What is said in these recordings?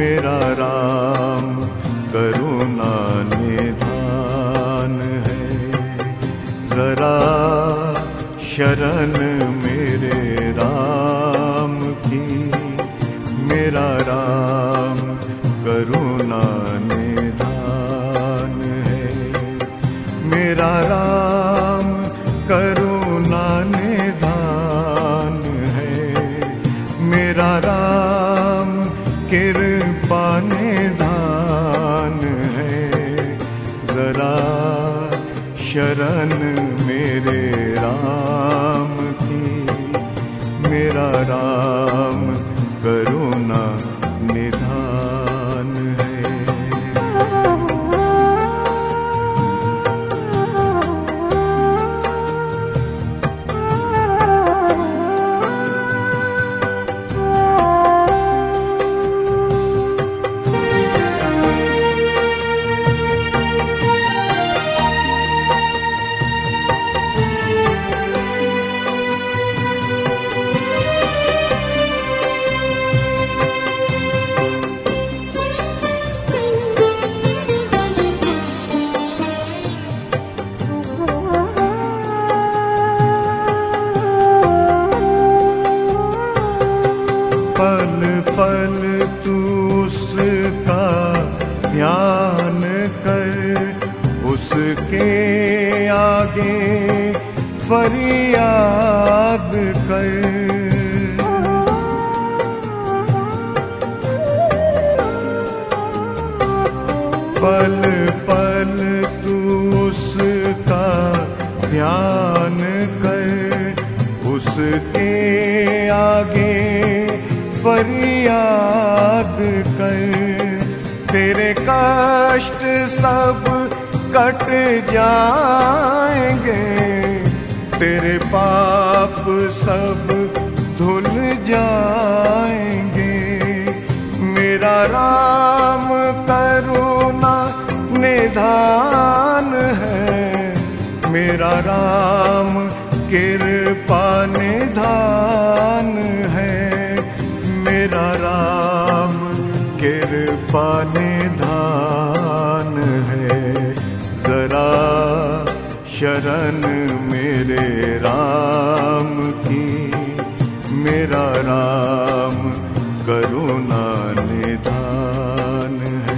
मेरा राम करुणा निधान है। जरा शरण मेरे राम की, मेरा राम करुणा निधान है। मेरा राम करुणा निधान है। मेरा राम कृपा निधान है। जरा शरण मेरे राम की, मेरा राम करुणा निधान है। पल पल तू उसका ध्यान कर, उसके आगे फरियाद कर। पल पल तू उसका ध्यान कर, उसके आगे फरियाद कर। तेरे कष्ट सब कट जाएंगे, तेरे पाप सब धुल जाएंगे। मेरा राम करुणा निधान है। मेरा राम कृपा निधान है। मेरा राम कृपा निधान है। जरा शरण मेरे राम की, मेरा राम करुणा निधान है।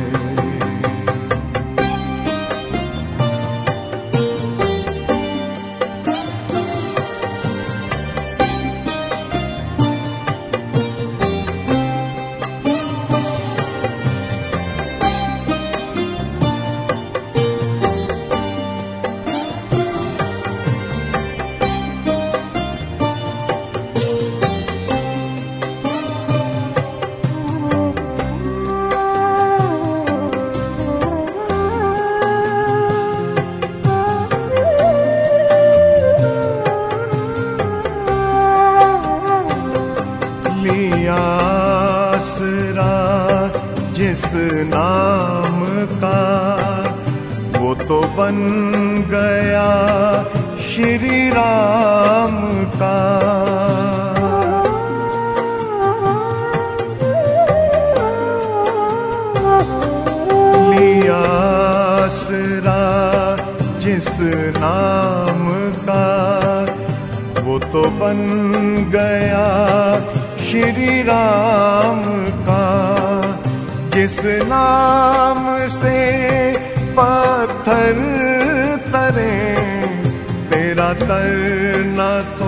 आसरा जिस नाम का, वो तो बन गया श्री राम का। लिया आसरा जिस नाम का, वो तो बन गया श्री राम का। जिस नाम से पत्थर तरे, तेरा तरना तो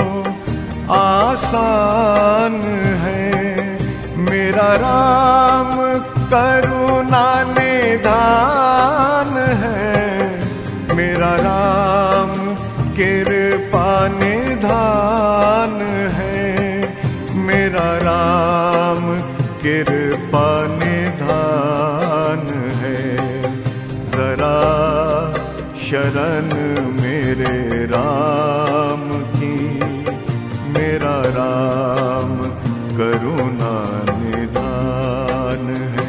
आसान है। मेरा राम करुणा निधान है। मेरा राम कृपा निधान है। मेरा राम कृपा निधान है। जरा शरण मेरे राम की, मेरा राम करुणा निधान है।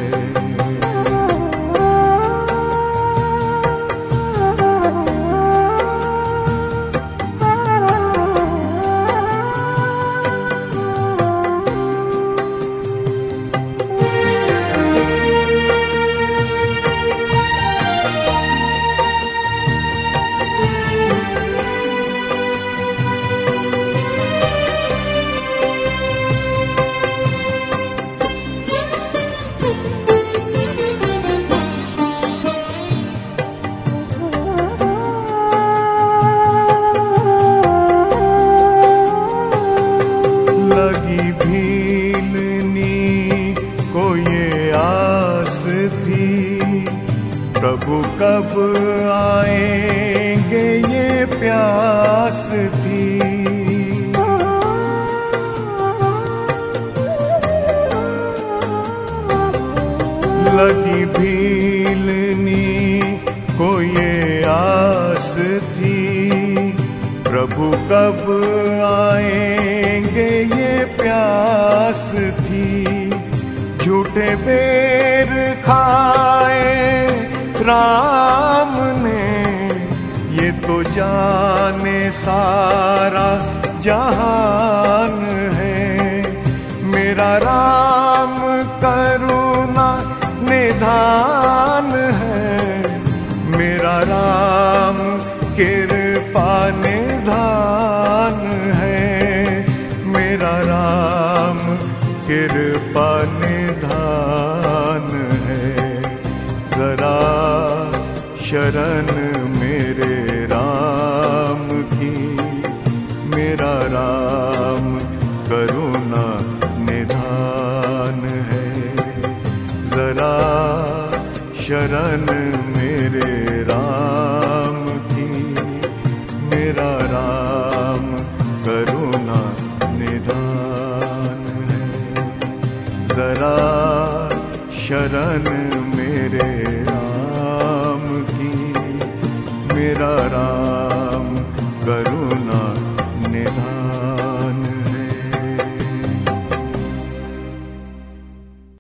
प्रभु कब आएंगे ये प्यास थी। लगी भीलनी को ये आस थी, प्रभु कब आएंगे ये प्यास थी। झूठे बेर खाए राम ने, ये तो जाने सारा जहान है। मेरा राम करुणा निधान है, मेरा राम कृपा निधान है, मेरा राम कृपा निधान है। जरा शरण मेरे राम की, मेरा राम करुणा निधान है। जरा शरण मेरे राम की, मेरा राम करुणा निधान है। जरा शरण मेरे राम की, मेरा राम